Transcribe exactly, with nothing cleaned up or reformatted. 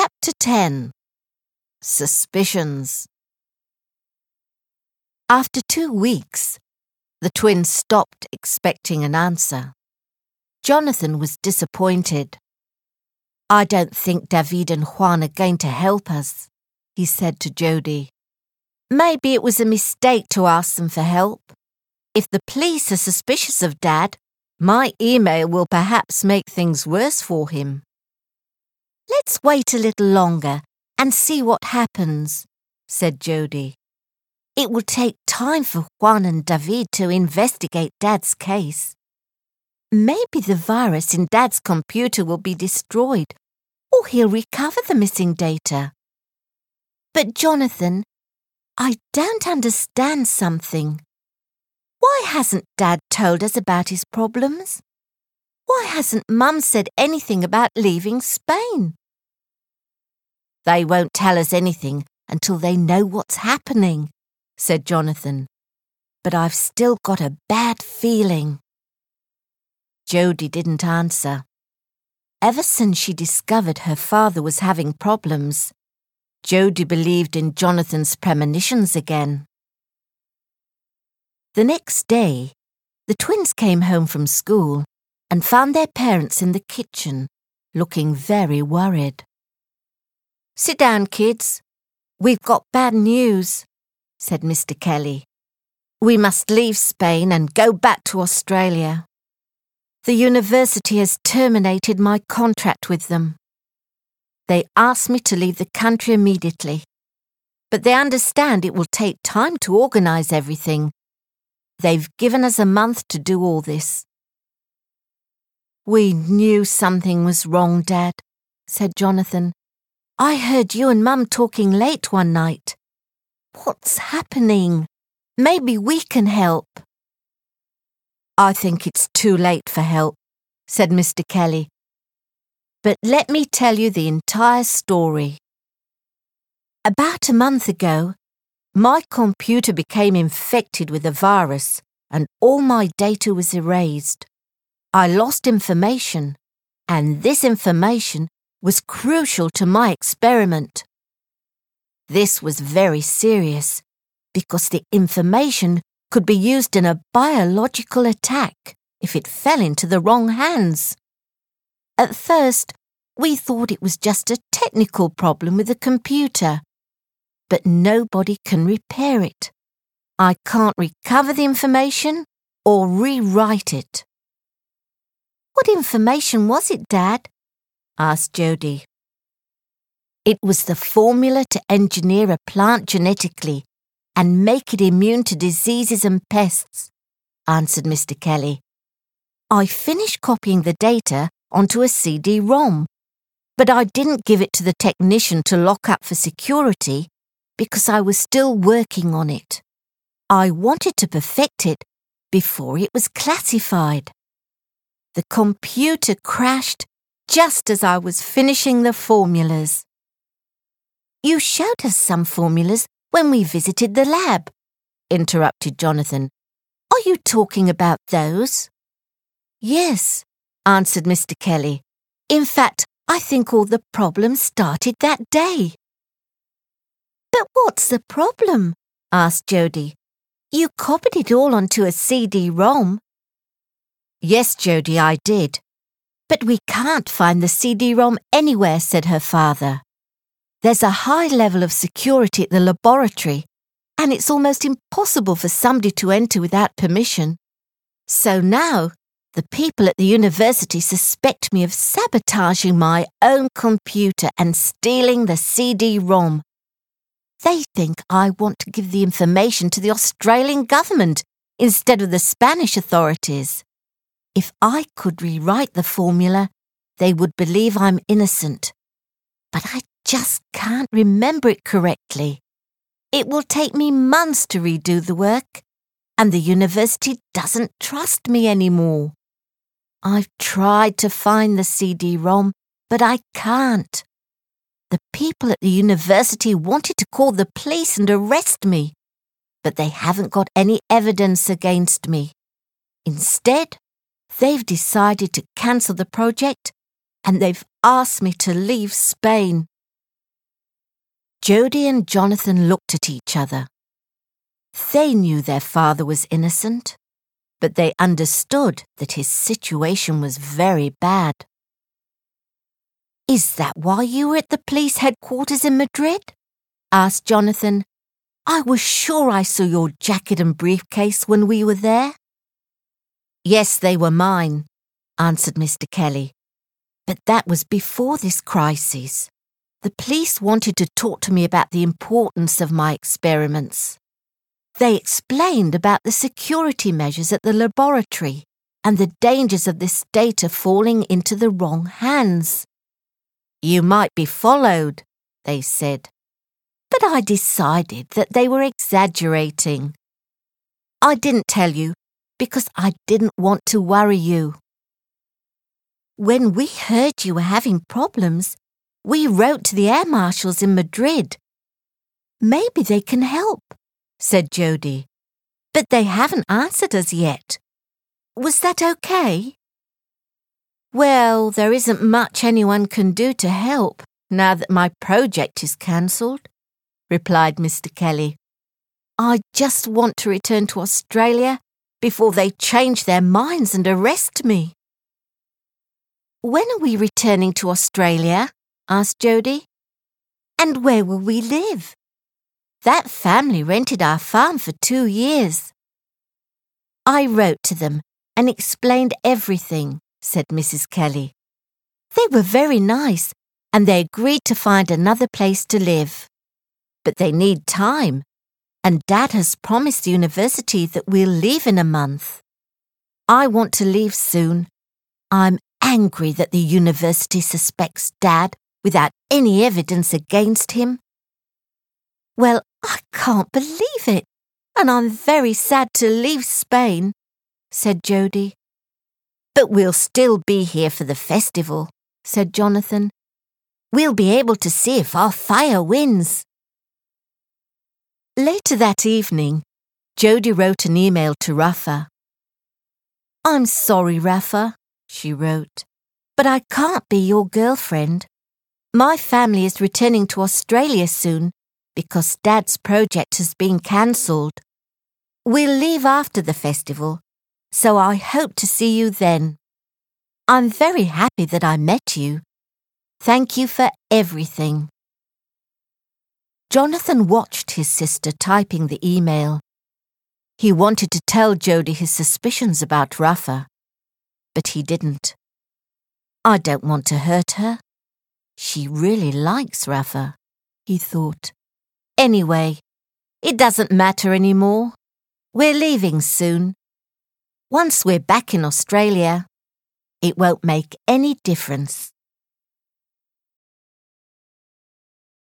Chapter ten. Suspicions. After two weeks, the twins stopped expecting an answer. Jonathan was disappointed. "I don't think David and Juan are going to help us," he said to Jody. "Maybe it was a mistake to ask them for help. If the police are suspicious of Dad, my email will perhaps make things worse for him. Let's wait a little longer and see what happens," said Jody. "It will take time for Juan and David to investigate Dad's case. Maybe the virus in Dad's computer will be destroyed, or he'll recover the missing data. But Jonathan, I don't understand something. Why hasn't Dad told us about his problems? Why hasn't Mum said anything about leaving Spain?" "They won't tell us anything until they know what's happening," said Jonathan. "But I've still got a bad feeling." Jody didn't answer. Ever since she discovered her father was having problems, Jody believed in Jonathan's premonitions again. The next day, the twins came home from school and found their parents in the kitchen, looking very worried. "Sit down, kids. We've got bad news," said Mister Kelly. "We must leave Spain and go back to Australia. The university has terminated my contract with them. They asked me to leave the country immediately, but they understand it will take time to organise everything. They've given us a month to do all this." "We knew something was wrong, Dad," said Jonathan. "I heard you and Mum talking late one night. What's happening? Maybe we can help." "I think it's too late for help," said Mister Kelly. "But let me tell you the entire story. About a month ago, my computer became infected with a virus and all my data was erased. I lost information, and this information was crucial to my experiment. This was very serious because the information could be used in a biological attack if it fell into the wrong hands. At first, we thought it was just a technical problem with the computer, but nobody can repair it. I can't recover the information or rewrite it." "What information was it, Dad?" asked Jody. "It was the formula to engineer a plant genetically and make it immune to diseases and pests," answered Mister Kelly. "I finished copying the data onto a C D ROM, but I didn't give it to the technician to lock up for security because I was still working on it. I wanted to perfect it before it was classified. The computer crashed just as I was finishing the formulas." "You showed us some formulas when we visited the lab," interrupted Jonathan. "Are you talking about those?" "Yes," answered Mister Kelly. "In fact, I think all the problems started that day." "But what's the problem?" asked Jody. "You copied it all onto a C D ROM." "Yes, Jody, I did. But we can't find the C D ROM anywhere," said her father. "There's a high level of security at the laboratory, and it's almost impossible for somebody to enter without permission. So now, the people at the university suspect me of sabotaging my own computer and stealing the C D ROM. They think I want to give the information to the Australian government instead of the Spanish authorities. If I could rewrite the formula, they would believe I'm innocent. But I just can't remember it correctly. It will take me months to redo the work, and the university doesn't trust me anymore. I've tried to find the C D ROM, but I can't. The people at the university wanted to call the police and arrest me, but they haven't got any evidence against me. Instead, they've decided to cancel the project and they've asked me to leave Spain. Jody and Jonathan looked at each other. They knew their father was innocent, but they understood that his situation was very bad. "Is that why you were at the police headquarters in Madrid?" asked Jonathan. "I was sure I saw your jacket and briefcase when we were there." "Yes, they were mine," answered Mister Kelly. "But that was before this crisis. The police wanted to talk to me about the importance of my experiments. They explained about the security measures at the laboratory and the dangers of this data falling into the wrong hands. You might be followed, they said. But I decided that they were exaggerating. I didn't tell you because I didn't want to worry you. When we heard you were having problems, we wrote to the air marshals in Madrid. Maybe they can help, said Jody, but they haven't answered us yet. Was that okay? Well, there isn't much anyone can do to help now that my project is cancelled, replied Mister Kelly. I just want to return to Australia before they change their minds and arrest me. When are we returning to Australia? Asked Jody. And where will we live? That family rented our farm for two years. I wrote to them and explained everything, said Missus Kelly. They were very nice and they agreed to find another place to live. But they need time, and Dad has promised the university that we'll leave in a month. I want to leave soon. I'm angry that the university suspects Dad without any evidence against him. Well, I can't believe it, and I'm very sad to leave Spain, said Jody. But we'll still be here for the festival, said Jonathan. We'll be able to see if our fire wins. Later that evening, Jody wrote an email to Rafa. I'm sorry, Rafa, she wrote, but I can't be your girlfriend. My family is returning to Australia soon because Dad's project has been cancelled. We'll leave after the festival, so I hope to see you then. I'm very happy that I met you. Thank you for everything. Jonathan watched his sister typing the email. He wanted to tell Jody his suspicions about Rafa, but he didn't. I don't want to hurt her. She really likes Rafa, he thought. Anyway, it doesn't matter anymore. We're leaving soon. Once we're back in Australia, it won't make any difference.